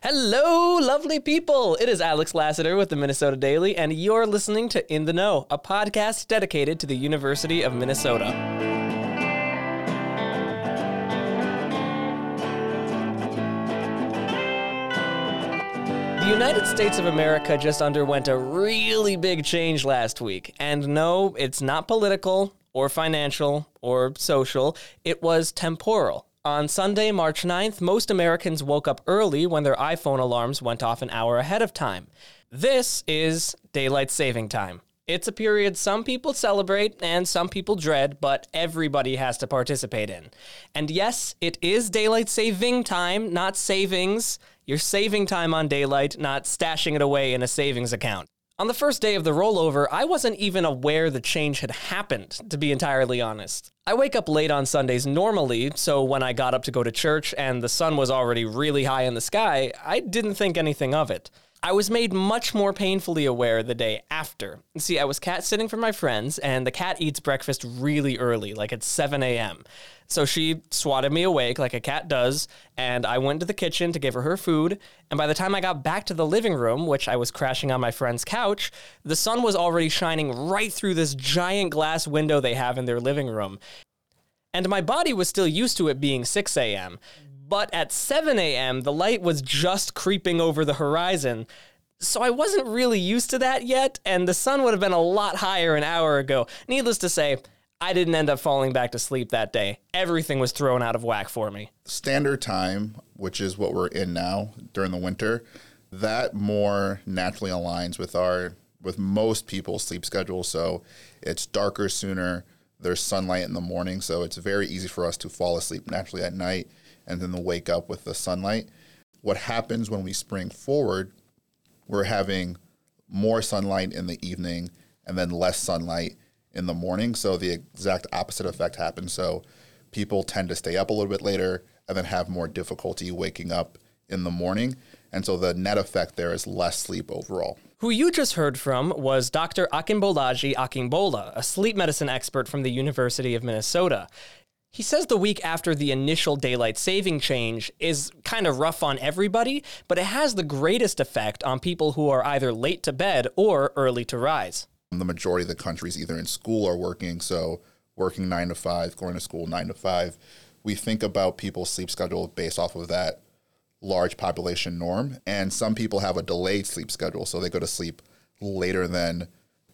Hello, lovely people! It is Alex Lassiter with the Minnesota Daily, and you're listening to In the Know, a podcast dedicated to the University of Minnesota. The United States of America just underwent a really big change last week, and no, it's not political, or financial, or social, it was temporal. On Sunday, March 9th, most Americans woke up early when their iPhone alarms went off an hour ahead of time. This is daylight saving time. It's a period some people celebrate and some people dread, but everybody has to participate in. And yes, it is daylight saving time, not savings. You're saving time on daylight, not stashing it away in a savings account. On the first day of the rollover, I wasn't even aware the change had happened, to be entirely honest. I wake up late on Sundays normally, so when I got up to go to church and the sun was already really high in the sky, I didn't think anything of it. I was made much more painfully aware the day after. See, I was cat-sitting for my friends, and the cat eats breakfast really early, like at 7 a.m. So she swatted me awake like a cat does, and I went to the kitchen to give her her food, and by the time I got back to the living room, which I was crashing on my friend's couch, the sun was already shining right through this giant glass window they have in their living room. And my body was still used to it being 6 a.m., but at 7 a.m., the light was just creeping over the horizon, so I wasn't really used to that yet, and the sun would have been a lot higher an hour ago. Needless to say, I didn't end up falling back to sleep that day. Everything was thrown out of whack for me. Standard time, which is what we're in now during the winter, that more naturally aligns with most people's sleep schedule, so it's darker sooner, there's sunlight in the morning, so it's very easy for us to fall asleep naturally at night and then wake up with the sunlight. What happens when we spring forward, we're having more sunlight in the evening and then less sunlight in the morning. So the exact opposite effect happens. So people tend to stay up a little bit later and then have more difficulty waking up in the morning. And so the net effect there is less sleep overall. Who you just heard from was Dr. Akinbolaji Akingbola, a sleep medicine expert from the University of Minnesota. He says the week after the initial daylight saving change is kind of rough on everybody, but it has the greatest effect on people who are either late to bed or early to rise. The majority of the country is either in school or working, so working 9 to 5, going to school 9 to 5. We think about people's sleep schedule based off of that large population norm, and some people have a delayed sleep schedule, so they go to sleep later than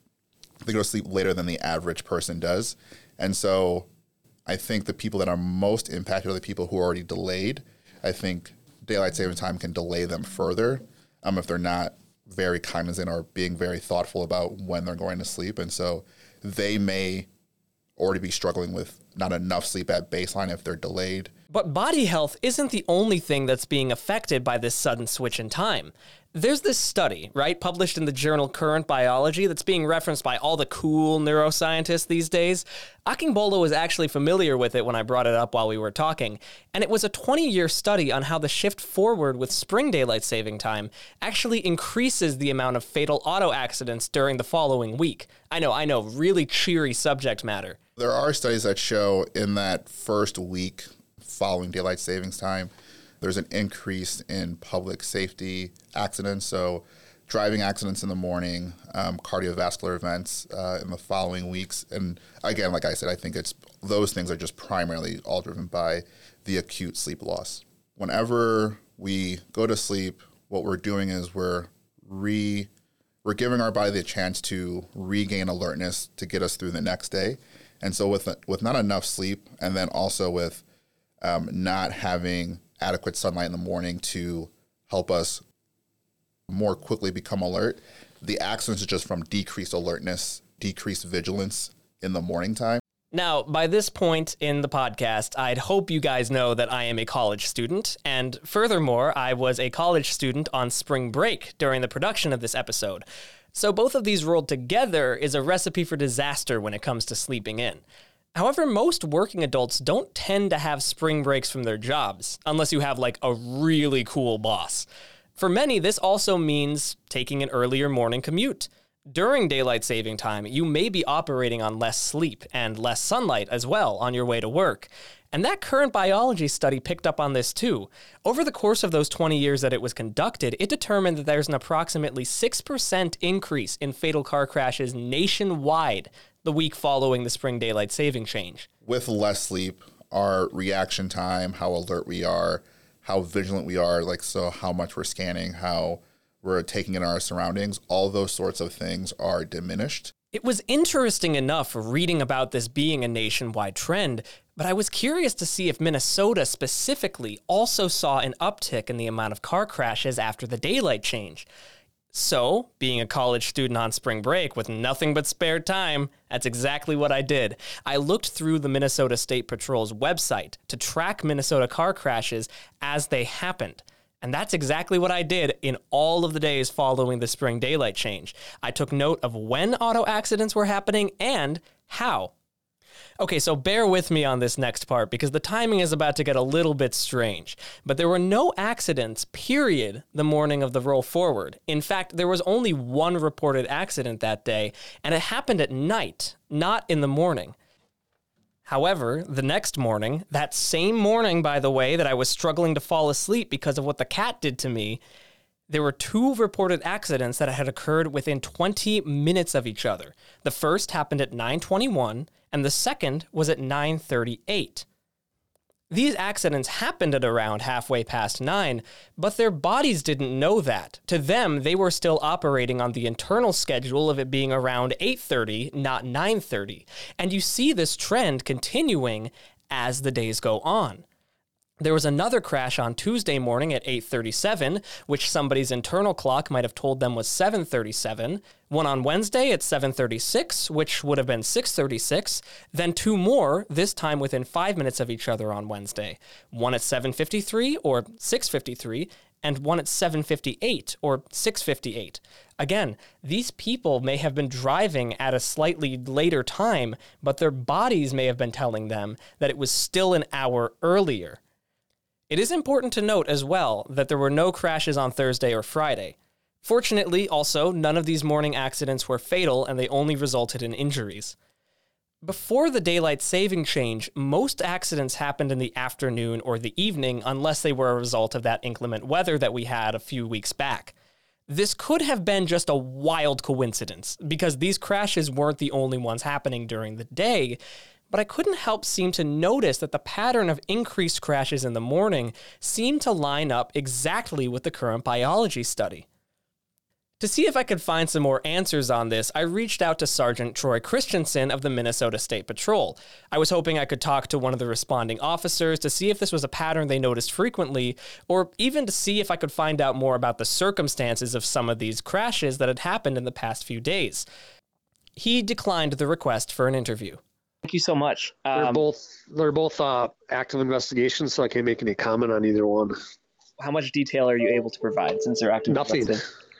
the average person does. And so I think the people that are most impacted are the people who are already delayed. I think daylight saving time can delay them further if they're not very cognizant or being very thoughtful about when they're going to sleep. And so they may already be struggling with not enough sleep at baseline if they're delayed. But body health isn't the only thing that's being affected by this sudden switch in time. There's this study, right, published in the journal Current Biology that's being referenced by all the cool neuroscientists these days. Akingbola was actually familiar with it when I brought it up while we were talking, and it was a 20-year study on how the shift forward with spring daylight saving time actually increases the amount of fatal auto accidents during the following week. I know, really cheery subject matter. There are studies that show in that first week following daylight savings time, there's an increase in public safety accidents, so driving accidents in the morning, cardiovascular events in the following weeks. And again, like I said, I think those things are just primarily all driven by the acute sleep loss. Whenever we go to sleep, what we're doing is we're giving our body the chance to regain alertness to get us through the next day. And so with not enough sleep, and then also with not having adequate sunlight in the morning to help us more quickly become alert, the accidents are just from decreased alertness, decreased vigilance in the morning time. Now, by this point in the podcast, I'd hope you guys know that I am a college student, and furthermore, I was a college student on spring break during the production of this episode. So both of these rolled together is a recipe for disaster when it comes to sleeping in. However, most working adults don't tend to have spring breaks from their jobs, unless you have like a really cool boss. For many, this also means taking an earlier morning commute. During daylight saving time, you may be operating on less sleep and less sunlight as well on your way to work. And that current biology study picked up on this too. Over the course of those 20 years that it was conducted, it determined that there's an approximately 6% increase in fatal car crashes nationwide the week following the spring daylight saving change. With less sleep, our reaction time, how alert we are, how vigilant we are, so how much we're scanning, how we're taking in our surroundings, all those sorts of things are diminished. It was interesting enough reading about this being a nationwide trend, but I was curious to see if Minnesota specifically also saw an uptick in the amount of car crashes after the daylight change. So, being a college student on spring break with nothing but spare time, that's exactly what I did. I looked through the Minnesota State Patrol's website to track Minnesota car crashes as they happened. And that's exactly what I did in all of the days following the spring daylight change. I took note of when auto accidents were happening and how. Okay, so bear with me on this next part because the timing is about to get a little bit strange. But there were no accidents, period, the morning of the roll forward. In fact, there was only one reported accident that day, and it happened at night, not in the morning. However, the next morning, that same morning, by the way, that I was struggling to fall asleep because of what the cat did to me, there were two reported accidents that had occurred within 20 minutes of each other. The first happened at 9:21, and the second was at 9:38. These accidents happened at around halfway past 9, but their bodies didn't know that. To them, they were still operating on the internal schedule of it being around 8:30, not 9:30. And you see this trend continuing as the days go on. There was another crash on Tuesday morning at 8:37, which somebody's internal clock might have told them was 7:37. One on Wednesday at 7:36, which would have been 6:36. Then two more, this time within 5 minutes of each other on Wednesday. One at 7:53 or 6:53, and one at 7:58 or 6:58. Again, these people may have been driving at a slightly later time, but their bodies may have been telling them that it was still an hour earlier. It is important to note as well that there were no crashes on Thursday or Friday. Fortunately, also, none of these morning accidents were fatal and they only resulted in injuries. Before the daylight saving change, most accidents happened in the afternoon or the evening unless they were a result of that inclement weather that we had a few weeks back. This could have been just a wild coincidence because these crashes weren't the only ones happening during the day, but I couldn't help seem to notice that the pattern of increased crashes in the morning seemed to line up exactly with the current biology study. To see if I could find some more answers on this, I reached out to Sergeant Troy Christensen of the Minnesota State Patrol. I was hoping I could talk to one of the responding officers to see if this was a pattern they noticed frequently, or even to see if I could find out more about the circumstances of some of these crashes that had happened in the past few days. He declined the request for an interview. Thank you so much. They're both active investigations, so I can't make any comment on either one. How much detail are you able to provide since they're active? Nothing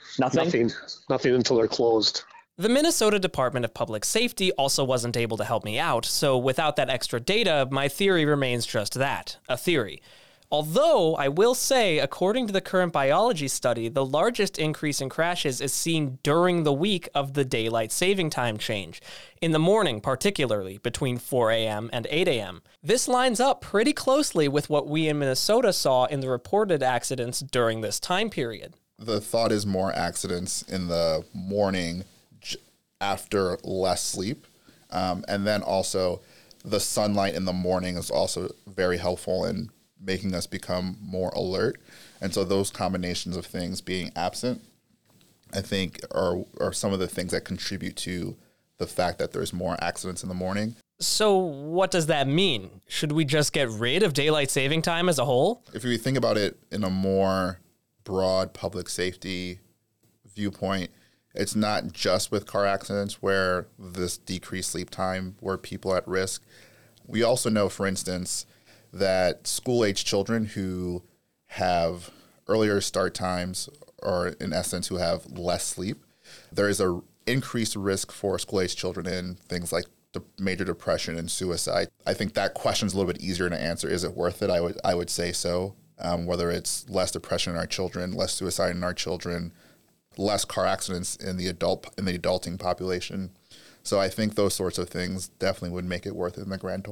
until they're closed. The Minnesota Department of Public Safety also wasn't able to help me out, so without that extra data, my theory remains just that, a theory. Although, I will say, according to the current biology study, the largest increase in crashes is seen during the week of the daylight saving time change, in the morning particularly, between 4 a.m. and 8 a.m. This lines up pretty closely with what we in Minnesota saw in the reported accidents during this time period. The thought is more accidents in the morning after less sleep, and then also the sunlight in the morning is also very helpful in making us become more alert. And so those combinations of things being absent, I think, are some of the things that contribute to the fact that there's more accidents in the morning. So what does that mean? Should we just get rid of daylight saving time as a whole? If you think about it in a more broad public safety viewpoint, it's not just with car accidents where this decreased sleep time where people are at risk. We also know, for instance, that school-age children who have earlier start times, or in essence, who have less sleep, there is a increased risk for school-age children in things like major depression and suicide. I think that question's a little bit easier to answer. Is it worth it? I would say so. Whether it's less depression in our children, less suicide in our children, less car accidents in the adulting population. So I think those sorts of things definitely would make it worth it in the grand total.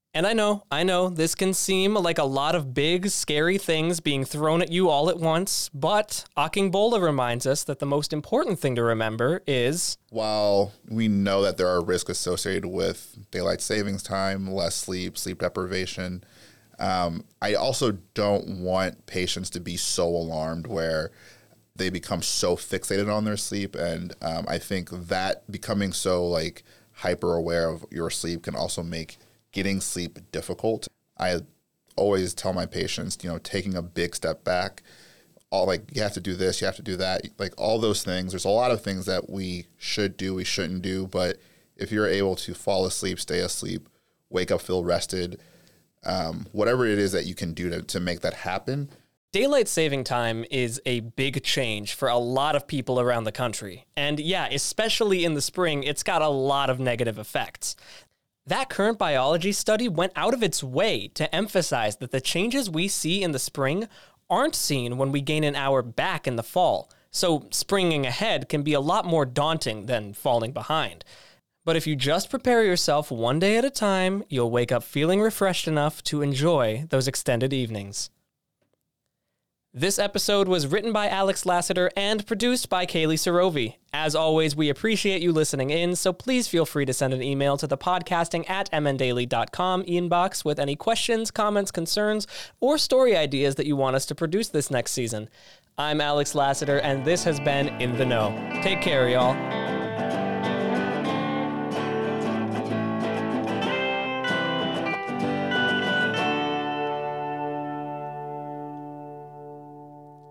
And I know, this can seem like a lot of big, scary things being thrown at you all at once, but Akingbola reminds us that the most important thing to remember is... While we know that there are risks associated with daylight savings time, less sleep, sleep deprivation, I also don't want patients to be so alarmed where they become so fixated on their sleep. And I think that becoming so like hyper aware of your sleep can also make getting sleep difficult. I always tell my patients, taking a big step back, you have to do this, you have to do that, like all those things. There's a lot of things that we should do, we shouldn't do, but if you're able to fall asleep, stay asleep, wake up, feel rested, whatever it is that you can do to make that happen. Daylight saving time is a big change for a lot of people around the country. And yeah, especially in the spring, it's got a lot of negative effects. That current biology study went out of its way to emphasize that the changes we see in the spring aren't seen when we gain an hour back in the fall. So springing ahead can be a lot more daunting than falling behind. But if you just prepare yourself one day at a time, you'll wake up feeling refreshed enough to enjoy those extended evenings. This episode was written by Alex Lassiter and produced by Kaylee Sarovi. As always, we appreciate you listening in, so please feel free to send an email to the podcasting@mndaily.com inbox with any questions, comments, concerns, or story ideas that you want us to produce this next season. I'm Alex Lassiter, and this has been In the Know. Take care, y'all.